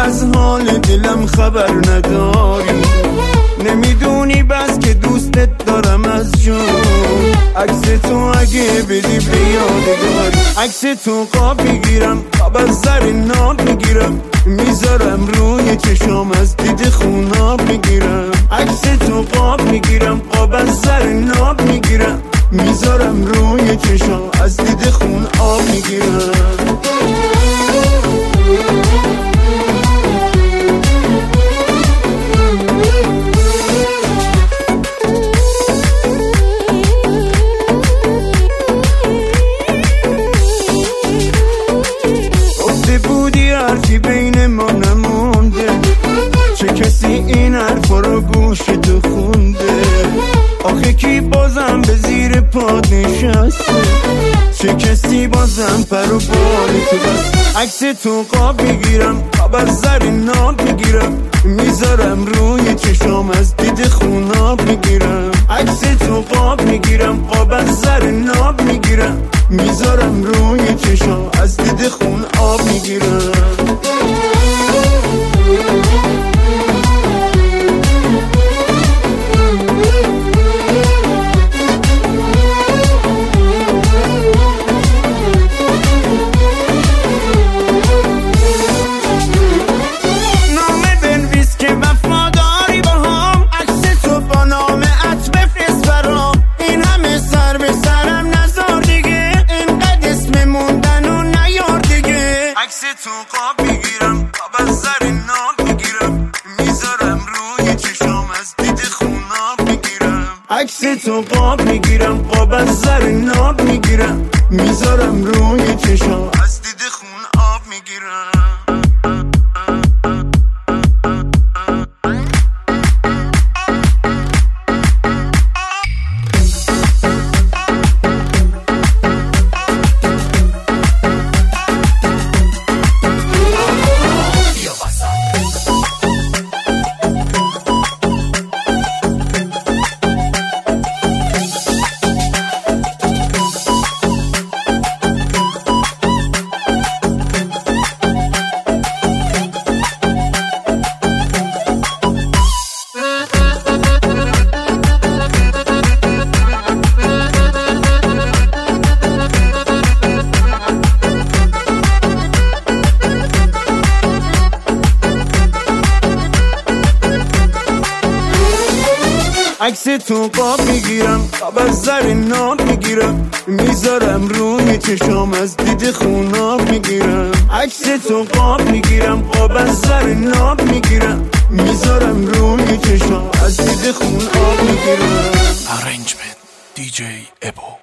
از حال دلم خبر نداری، نمیدونی بس که دوستت دارم از جون. عکس تو اگه بدی به یادگار، عکس تو قاب میگیرم، قاب از زر ناب میگیرم، میذارم روی چشام از دید خوناب میگیرم. عکس تو قاب میگیرم، قاب از زر ناب میگیرم، میذارم روی چشام از دید خون آب میگیرم. بودی حرفی بین ما نمونده، چه کسی این حرفا رو گوش تو خونده؟ آخه کی بازم به زیر پاد نشسته؟ چه کسی بازم پر و بال تو بست؟ عکس تو قاب میگیرم، قاب از زر ناب میگیرم، میذارم روی چشام از دید خوناب میگیرم. عکس تو قاب میگیرم، قاب از زر ناب میگیرم، میذارم روی چشام از دید خون آب میگیرم. تو قاب میگیرم، قاب از زر ناب میگیرم، میذارم روی چشام از دید خوناب میگیرم. عکس تو قاب میگیرم، قاب از زر ناب میگیرم، میذارم روی چشام از دید خون آب میگیرم. عکس تو قاب میگیرم، قاب از زر ناب میگیرم، میذارم روی چشام از دید خوناب میگیرم. عکس تو قاب میگیرم، قاب از زر ناب میگیرم، میذارم روی چشام از دید خون آب میگیرم. Arrangement DJ Ebo.